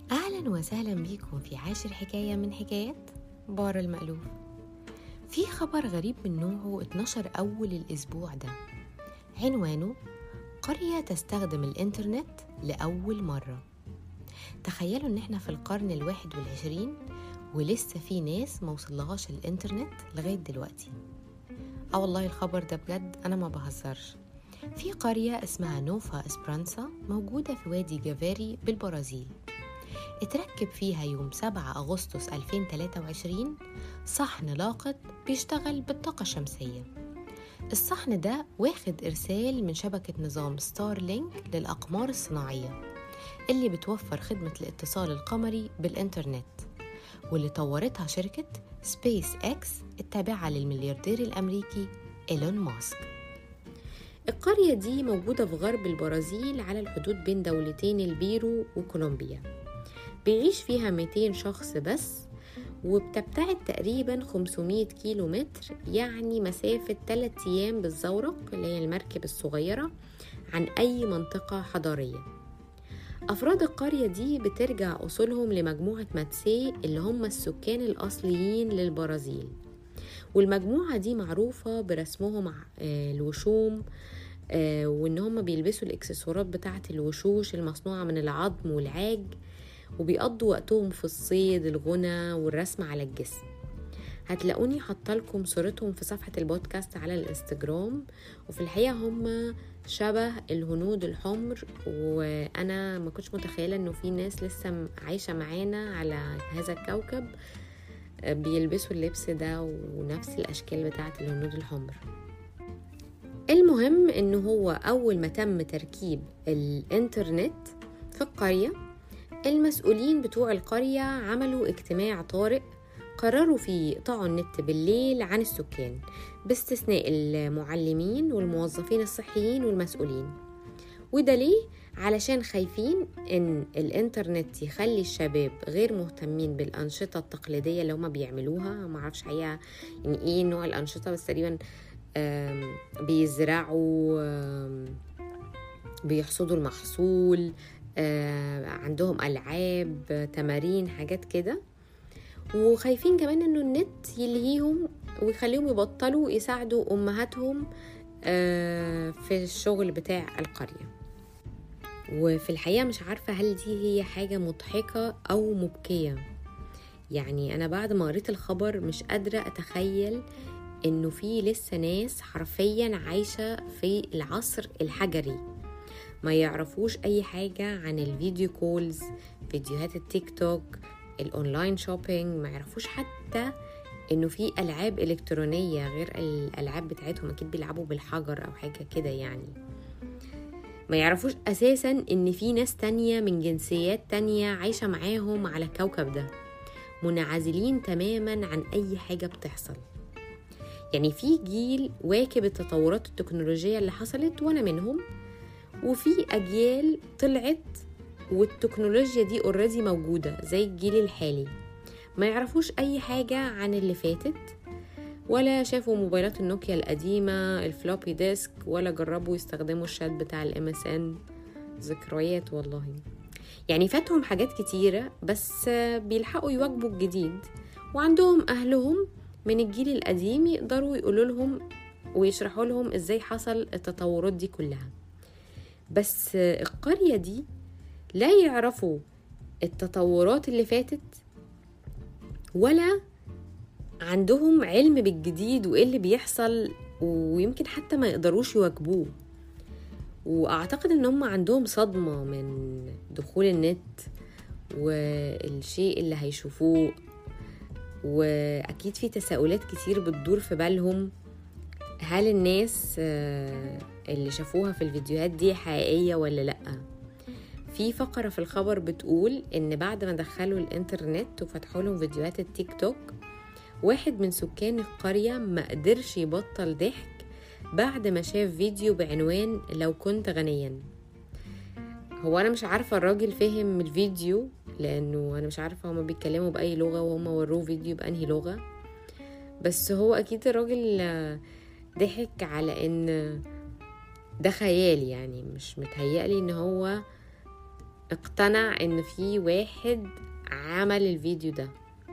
أهلا وسهلا بيكم في عاشر حكاية من حكايات بار المألوف. في خبر غريب من نوعه اتنشر أول الأسبوع ده، عنوانه قرية تستخدم الإنترنت لأول مرة. تخيلوا إن احنا في القرن 21 ولسه في ناس موصلهاش الإنترنت لغاية دلوقتي. والله الخبر ده بجد أنا ما بهزرش. في قرية اسمها نوفا إسبرانسا موجودة في وادي جافاري بالبرازيل. اتركب فيها يوم 7 أغسطس 2023 صحن لاقط بيشتغل بالطاقة الشمسية. الصحن ده واخد إرسال من شبكة نظام ستار لينك للأقمار الصناعية اللي بتوفر خدمة الاتصال القمري بالإنترنت، واللي طورتها شركة سبيس إكس التابعة للملياردير الأمريكي إيلون ماسك. القرية دي موجودة في غرب البرازيل على الحدود بين دولتين البيرو وكولومبيا. بيعيش فيها 200 شخص بس، وبتبتعد تقريبا 500 كيلو متر، يعني مسافة 3 أيام بالزورق اللي هي المركب الصغيرة عن أي منطقة حضارية. أفراد القرية دي بترجع أصولهم لمجموعة ماتسي اللي هم السكان الأصليين للبرازيل، والمجموعة دي معروفة برسمهم الوشوم، وإن هم بيلبسوا الإكسسوارات بتاعة الوشوش المصنوعة من العظم والعاج، وبيقضوا وقتهم في الصيد، الغنى والرسم على الجسم. هتلاقوني حطلكم صورتهم في صفحة البودكاست على الانستجرام، وفي الحقيقة هم شبه الهنود الحمر، وأنا ما كنتش متخيلة أنه في ناس لسه عايشة معانا على هذا الكوكب بيلبسوا اللبس ده ونفس الأشكال بتاعة الهنود الحمر. المهم أنه هو أول ما تم تركيب الإنترنت في القرية، المسؤولين بتوع القرية عملوا اجتماع طارئ قرروا فيه يقطعوا النت بالليل عن السكان باستثناء المعلمين والموظفين الصحيين والمسؤولين. وده ليه؟ علشان خايفين ان الانترنت يخلي الشباب غير مهتمين بالأنشطة التقليدية اللي هما بيعملوها. معرفش حقيقة يعني ايه نوع الأنشطة، بس تقريبا بيزرعوا، بيحصدوا المحصول، عندهم ألعاب، تمارين، حاجات كده. وخايفين كمان انه النت يلهيهم ويخليهم يبطلوا يساعدوا أمهاتهم في الشغل بتاع القرية. وفي الحقيقة مش عارفة هل دي هي حاجة مضحكة أو مبكية. يعني أنا بعد ما قريت الخبر مش قادرة أتخيل إنه في لسه ناس حرفيا عايشة في العصر الحجري، ما يعرفوش أي حاجة عن الفيديو كولز، فيديوهات التيك توك، الأونلاين شوبينج، ما يعرفوش حتى إنه في ألعاب إلكترونية غير الألعاب بتاعتهم، أكيد بيلعبوا بالحجر أو حاجة كده. يعني ما يعرفوش أساساً إن في ناس تانية من جنسيات تانية عايشة معاهم على الكوكب ده، منعزلين تماماً عن أي حاجة بتحصل. يعني في جيل واكب التطورات التكنولوجية اللي حصلت وأنا منهم، وفي أجيال طلعت والتكنولوجيا دي اوريدي موجودة زي الجيل الحالي، ما يعرفوش أي حاجة عن اللي فاتت، ولا شافوا موبايلات النوكيا القديمة الفلوبي ديسك، ولا جربوا يستخدموا الشات بتاع الMSN. ذكريات والله. يعني فاتهم حاجات كتيرة، بس بيلحقوا يواجبوا الجديد، وعندهم أهلهم من الجيل القديم يقدروا يقولوا لهم ويشرحوا لهم إزاي حصل التطورات دي كلها. بس القرية دي لا يعرفوا التطورات اللي فاتت، ولا عندهم علم بالجديد وإيه اللي بيحصل، ويمكن حتى ما يقدروش يواجبوه. وأعتقد إن هم عندهم صدمة من دخول النت والشيء اللي هيشوفوه، وأكيد في تساؤلات كتير بتدور في بالهم. هل الناس اللي شافوها في الفيديوهات دي حقيقية ولا لأ؟ في فقرة في الخبر بتقول إن بعد ما دخلوا الإنترنت وفتحوا لهم فيديوهات التيك توك، واحد من سكان القرية ما قدرش يبطل ضحك بعد ما شاف فيديو بعنوان لو كنت غنيا. هو أنا مش عارفة الراجل فهم الفيديو، لأنه أنا مش عارفة هما بيتكلموا بأي لغة وهم وروه فيديو بأنهي لغة، بس هو أكيد الراجل ضحك على إن ده خيال، يعني مش متهيألي إن هو اقتنع ان في واحد عمل الفيديو ده.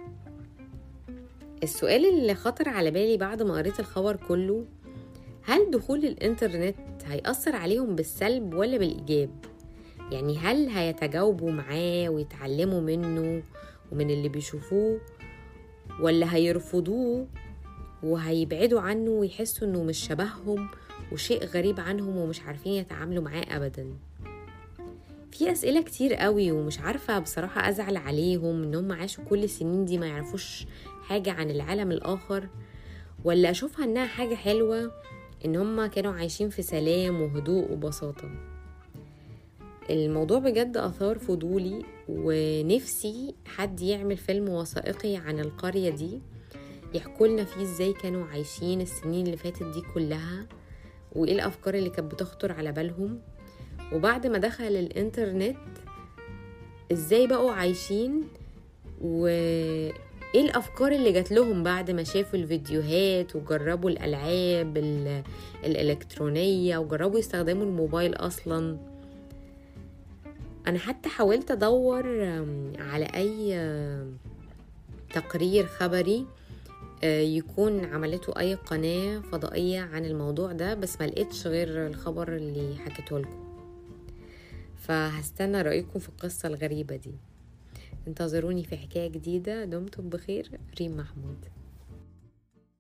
السؤال اللي خطر على بالي بعد ما قريت الخبر كله، هل دخول الانترنت هيأثر عليهم بالسلب ولا بالإيجاب؟ يعني هل هيتجاوبوا معاه ويتعلموا منه ومن اللي بيشوفوه، ولا هيرفضوه وهيبعدوا عنه ويحسوا انه مش شبههم وشيء غريب عنهم ومش عارفين يتعاملوا معاه أبدا؟ في أسئلة كتير قوي، ومش عارفة بصراحة أزعل عليهم إن هم عاشوا كل السنين دي ما يعرفوش حاجة عن العالم الآخر، ولا أشوفها إنها حاجة حلوة إن هم كانوا عايشين في سلام وهدوء وبساطة. الموضوع بجد أثار فضولي، ونفسي حد يعمل فيلم وثائقي عن القرية دي يحكولنا فيه إزاي كانوا عايشين السنين اللي فاتت دي كلها، وإيه الأفكار اللي كانت بتخطر على بالهم، وبعد ما دخل الانترنت ازاي بقوا عايشين، وايه الافكار اللي جات لهم بعد ما شافوا الفيديوهات وجربوا الالعاب الالكترونية وجربوا يستخدموا الموبايل اصلا. انا حتى حاولت ادور على اي تقرير خبري يكون عملته اي قناة فضائية عن الموضوع ده، بس ما لقيتش غير الخبر اللي حكيته لكم. فهستنى رأيكم في القصة الغريبة دي. انتظروني في حكاية جديدة. دمتم بخير. ريم محمود.